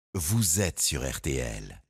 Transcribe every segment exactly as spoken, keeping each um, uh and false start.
vous êtes sur R T L.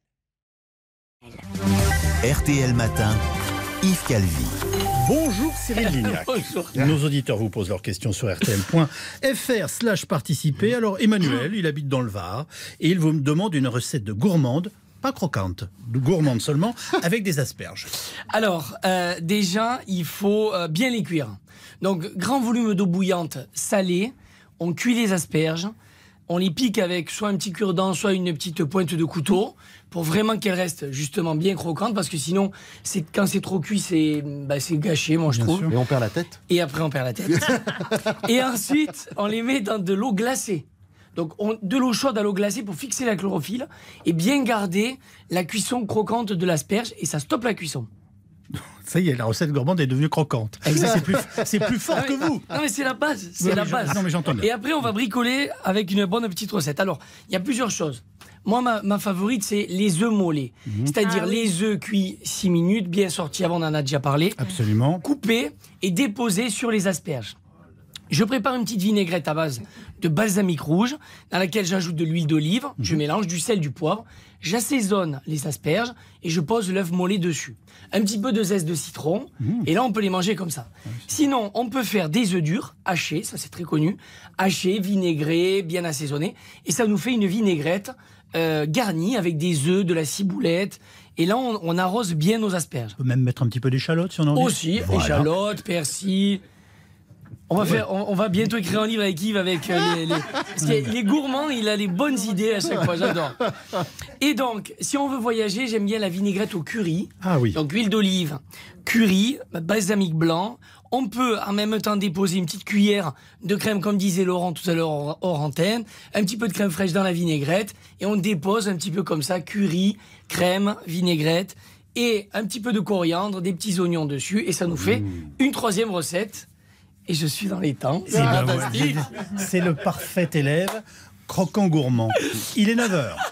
R T L Matin, Yves Calvi. Bonjour Cyril Lignac. Bonjour. Nos auditeurs vous posent leurs questions sur R T L point F R slash participer. Alors Emmanuel, il habite dans le Var et il vous demande une recette de gourmande, pas croquante, de gourmande seulement, avec des asperges. Alors, euh, déjà, il faut euh, bien les cuire. Donc, grand volume d'eau bouillante salée, on cuit les asperges, on les pique avec soit un petit cure-dent, soit une petite pointe de couteau, pour vraiment qu'elles restent justement bien croquantes, parce que sinon, c'est, quand c'est trop cuit, c'est, bah, c'est gâché, moi je Bien trouve. sûr. Et on perd la tête. Et après, on perd la tête. Et ensuite, on les met dans de l'eau glacée. Donc, on, de l'eau chaude à l'eau glacée pour fixer la chlorophylle et bien garder la cuisson croquante de l'asperge, et ça stoppe la cuisson. Ça y est, la recette gourmande est devenue croquante. C'est plus, c'est plus fort Ah que mais, vous. Non mais c'est la base, c'est Oui, la je- base. non, mais j'entends bien. Et après on va bricoler avec une bonne petite recette. Alors, il y a plusieurs choses. Moi, ma, ma favorite, c'est les œufs mollets. Mhm. C'est-à-dire les œufs cuits six minutes, bien sortis avant, on en a déjà parlé, Absolument. coupés et déposés sur les asperges. Je prépare une petite vinaigrette à base de balsamique rouge, dans laquelle j'ajoute de l'huile d'olive, je mélange du sel, du poivre, j'assaisonne les asperges et je pose l'œuf mollet dessus. Un petit peu de zeste de citron, et là on peut les manger comme ça. Sinon, on peut faire des œufs durs, hachés, ça c'est très connu, hachés, vinaigrés, bien assaisonnés, et ça nous fait une vinaigrette euh, garnie avec des œufs, de la ciboulette, et là on, on arrose bien nos asperges. On peut même mettre un petit peu d'échalote si on en a envie. Aussi, Voilà. échalote, persil. On va, faire, on, on va bientôt écrire un livre avec Yves avec euh, les, les, parce qu'il est gourmand, il a les bonnes idées à chaque fois, j'adore. Et donc, si on veut voyager, j'aime bien la vinaigrette au curry. Ah oui. Donc, huile d'olive, curry, balsamique blanc. On peut en même temps déposer une petite cuillère de crème, comme disait Laurent tout à l'heure hors hors antenne, un petit peu de crème fraîche dans la vinaigrette, et on dépose un petit peu comme ça, curry, crème, vinaigrette, et un petit peu de coriandre, des petits oignons dessus, et ça nous fait une troisième recette. Et je suis dans les temps. C'est Eh ben fantastique. ouais, c'est le parfait élève, croquant gourmand. Il est neuf heures.